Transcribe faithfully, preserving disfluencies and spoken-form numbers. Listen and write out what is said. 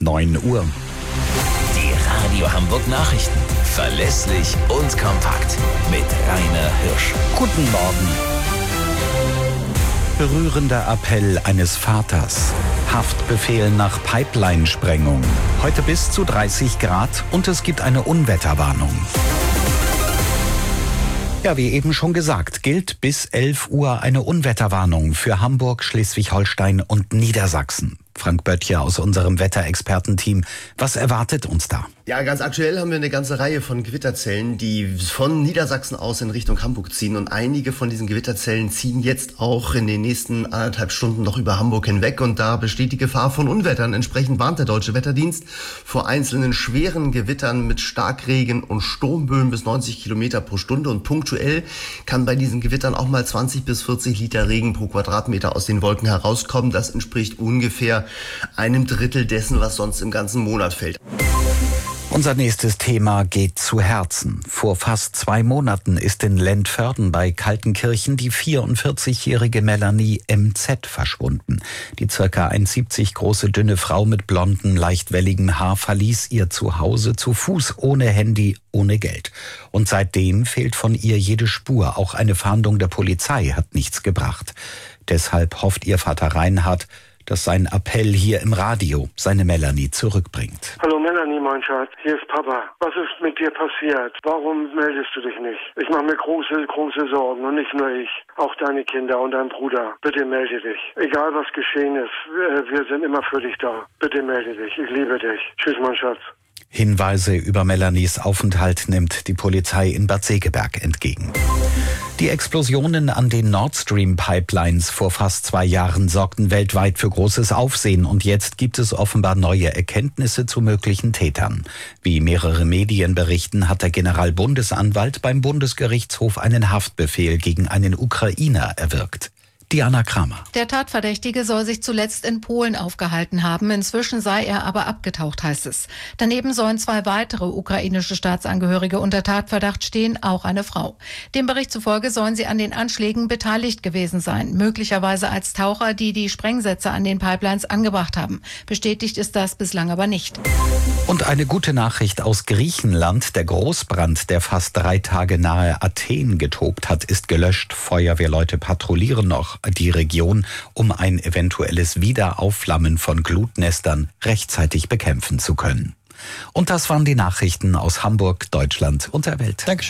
neun Uhr. Die Radio Hamburg Nachrichten. Verlässlich und kompakt. Mit Rainer Hirsch. Guten Morgen. Berührender Appell eines Vaters. Haftbefehl nach Pipeline-Sprengung. Heute bis zu dreißig Grad und es gibt eine Unwetterwarnung. Ja, wie eben schon gesagt, gilt bis elf Uhr eine Unwetterwarnung für Hamburg, Schleswig-Holstein und Niedersachsen. Frank Böttcher aus unserem Wetterexpertenteam. Was erwartet uns da? Ja, ganz aktuell haben wir eine ganze Reihe von Gewitterzellen, die von Niedersachsen aus in Richtung Hamburg ziehen. Und einige von diesen Gewitterzellen ziehen jetzt auch in den nächsten anderthalb Stunden noch über Hamburg hinweg. Und da besteht die Gefahr von Unwettern. Entsprechend warnt der Deutsche Wetterdienst vor einzelnen schweren Gewittern mit Starkregen und Sturmböen bis neunzig Kilometer pro Stunde. Und punktuell kann bei diesen Gewittern auch mal zwanzig bis vierzig Liter Regen pro Quadratmeter aus den Wolken herauskommen. Das entspricht ungefähr einem Drittel dessen, was sonst im ganzen Monat fällt. Unser nächstes Thema geht zu Herzen. Vor fast zwei Monaten ist in Lentförden bei Kaltenkirchen die vierundvierzigjährige Melanie M Z verschwunden. Die circa eins Komma siebzig große dünne Frau mit blondem, leicht welligem Haar verließ ihr Zuhause zu Fuß, ohne Handy, ohne Geld. Und seitdem fehlt von ihr jede Spur. Auch eine Fahndung der Polizei hat nichts gebracht. Deshalb hofft ihr Vater Reinhard, dass sein Appell hier im Radio seine Melanie zurückbringt. Hallo Melanie, mein Schatz, hier ist Papa. Was ist mit dir passiert? Warum meldest du dich nicht? Ich mache mir große, große Sorgen und nicht nur ich, auch deine Kinder und dein Bruder. Bitte melde dich. Egal was geschehen ist, wir sind immer für dich da. Bitte melde dich, ich liebe dich. Tschüss, mein Schatz. Hinweise über Melanies Aufenthalt nimmt die Polizei in Bad Segeberg entgegen. Die Explosionen an den Nord Stream Pipelines vor fast zwei Jahren sorgten weltweit für großes Aufsehen und jetzt gibt es offenbar neue Erkenntnisse zu möglichen Tätern. Wie mehrere Medien berichten, hat der Generalbundesanwalt beim Bundesgerichtshof einen Haftbefehl gegen einen Ukrainer erwirkt. Diana Kramer. Der Tatverdächtige soll sich zuletzt in Polen aufgehalten haben. Inzwischen sei er aber abgetaucht, heißt es. Daneben sollen zwei weitere ukrainische Staatsangehörige unter Tatverdacht stehen, auch eine Frau. Dem Bericht zufolge sollen sie an den Anschlägen beteiligt gewesen sein, möglicherweise als Taucher, die die Sprengsätze an den Pipelines angebracht haben. Bestätigt ist das bislang aber nicht. Und eine gute Nachricht aus Griechenland. Der Großbrand, der fast drei Tage nahe Athen getobt hat, ist gelöscht. Feuerwehrleute patrouillieren noch die Region, um ein eventuelles Wiederaufflammen von Glutnestern rechtzeitig bekämpfen zu können. Und das waren die Nachrichten aus Hamburg, Deutschland und der Welt. Dankeschön.